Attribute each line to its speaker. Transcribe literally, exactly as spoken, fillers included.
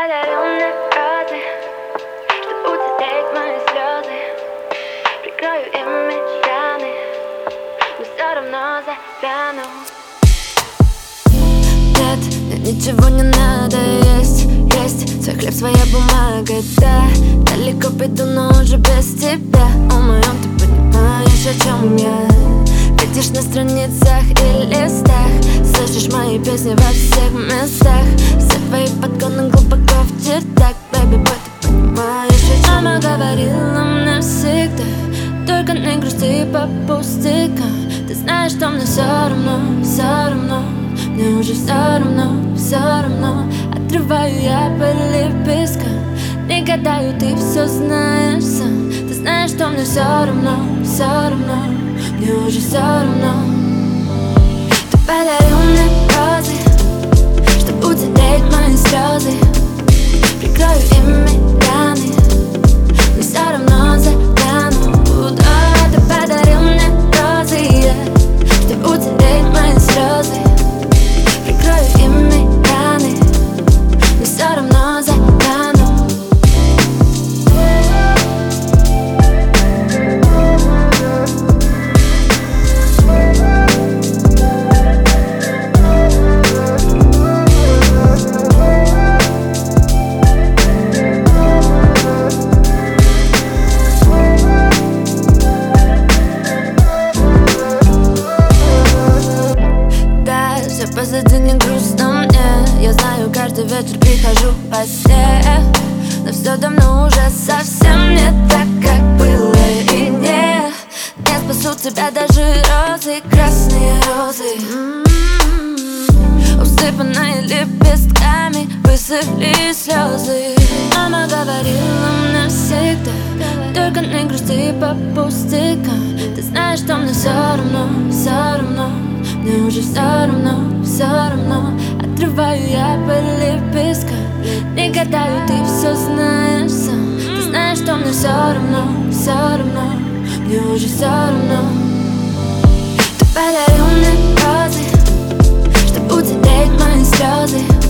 Speaker 1: подарил мне розы, чтоб утереть мои слезы. Прикрою ими раны, но все равно завяну.
Speaker 2: Нет, мне ничего не надо есть. Есть свой хлеб, своя бумага, да. Далеко пойду, но уже без тебя. О моем, ты понимаешь, о чем я. Видишь на страницах и листах, слышишь мои песни во всех местах. Все твои подгоны глубоко в чертах. Baby boy, ты понимаешь, о чем мама говорила мне всегда: только не грусти по пустякам. Ты знаешь, что мне все равно, все равно. Мне уже все равно, все равно. Отрываю я по лепесткам, не гадаю, ты все знаешь сам. Ты знаешь, что мне все равно, все равно. Мне уже все равно. Ты подарил мне розы, чтоб утереть мои слезы. Прикрою ими раны, но все равно завяну. Да, ты подарил мне розы, yeah, чтоб утереть мои слезы. Прикрою ими раны, но все равно завяну. Позади не грустно мне. Я знаю, каждый вечер прихожу по сне, но все давно уже совсем не так, как было. И не, не спасут тебя даже розы, красные розы, м-м-м, усыпанные лепестками, высохли слезы. Мама говорила мне всегда: только не грусти по пустякам. Ты знаешь, что мне все равно, все равно. Мне уже все равно, все равно. Отрываю я по лепесткам, не гадаю, ты все знаешь сам. Ты знаешь, что мне все равно, все равно. Мне уже все равно. Ты подарил мне розы, чтоб утереть мои слезы.